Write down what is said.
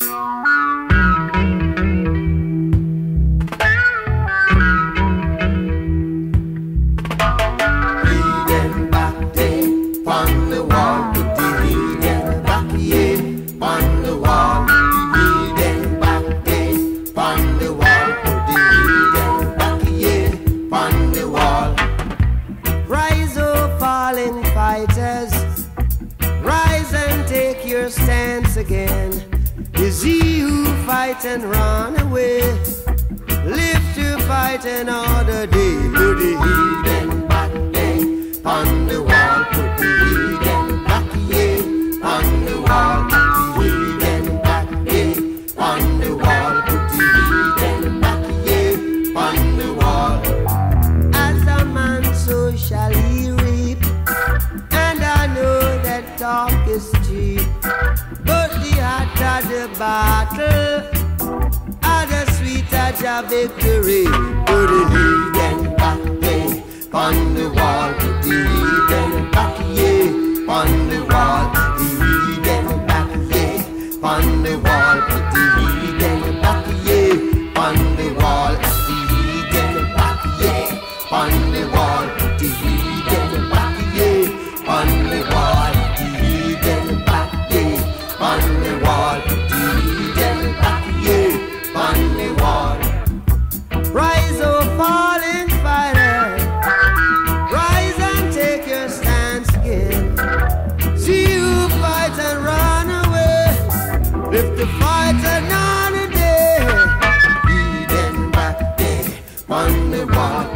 And run away, live to fight another day. Put the heathen back there on the wall. Put the heathen back here on the wall. Put the heathen back there on the wall. Put the heathen back here on the wall. As a man, so shall he reap. And I know that talk is cheap, but the hotter the battle, a victory. Put the heathen back there on the wall. Put the heathen back here on the wall. Put the heathen back there on the wall. Put the heathen back here on the wall. Put the heathen back here on the wall. Put the heathen back here on the wall. Put the heathen back there on the wall. Put the heathen back here on the wall. Rise, oh fallen fighter, rise and take your stance again. See you fight and run away, live to fight another day. Heathen back there on the wall.